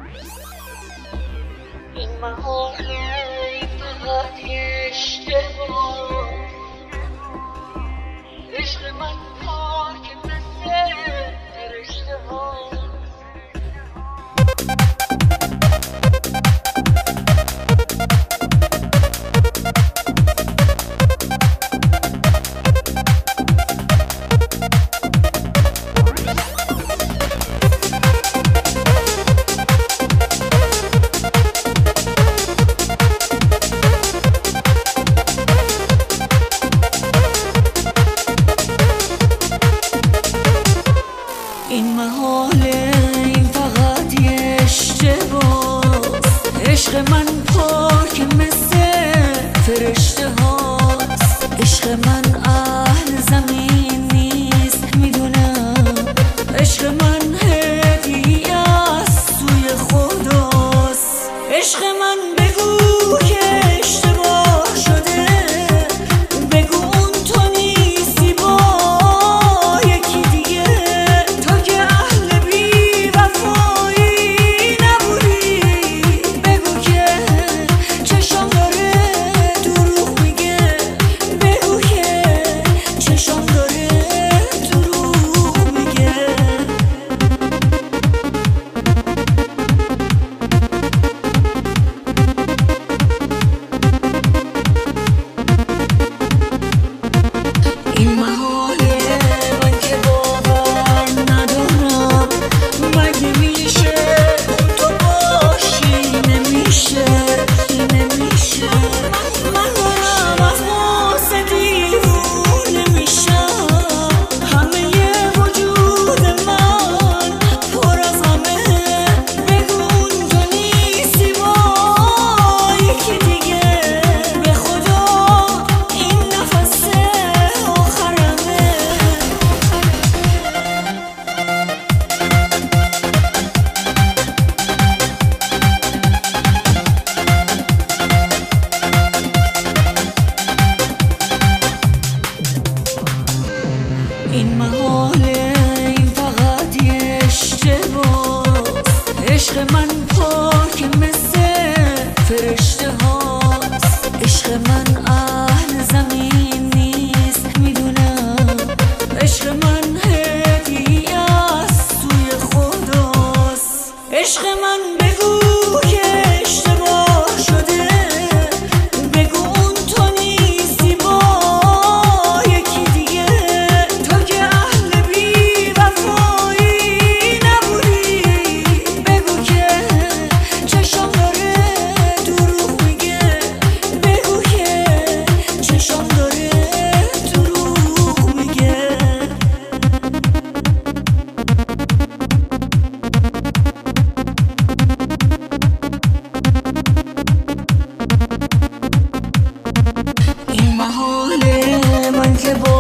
این محاله فقط یه اشتباه، عشق من پاک مثل فرشته ها. این محاله، این فقط یه اشتباهست، عشق من پاک مثل فرشته هاست. عشق من اهل زمین نیست میدونم، عشق من هدیه است سوی خداست. عشق من بگو که اشتباه شده، بگو اون تو نیستی با یکی دیگه. تو که اهل بی وفایی نبودی، بگو که چشم داره دروغ میگه، بگو که چشم داره دروغ میگه. این محاله، من که باور ندارم، مگه میشه اون تو باشی؟ نمیشه، نمیشه. من دارم از واسه دیوونه میشم، همه وجود من پر از غمه. بگو اون تو نیستی با یکی دیگه، به خدا این نفس آخرمه. این محاله، این فقط یه اشتباهست، عشق من پاک مثل فرشته هاست. عشق من اهل زمین نیست میدونم، عشق من هدیه است سوی خداست. عشق من بگو که اشتباه شده، بگو اون تو نیستی با یکی دیگه. تو که اهل بی وفایی نبودی، بگو که چشم داره دروغ میگه، بگو که چشم داره دروغ میگه. این محاله، من که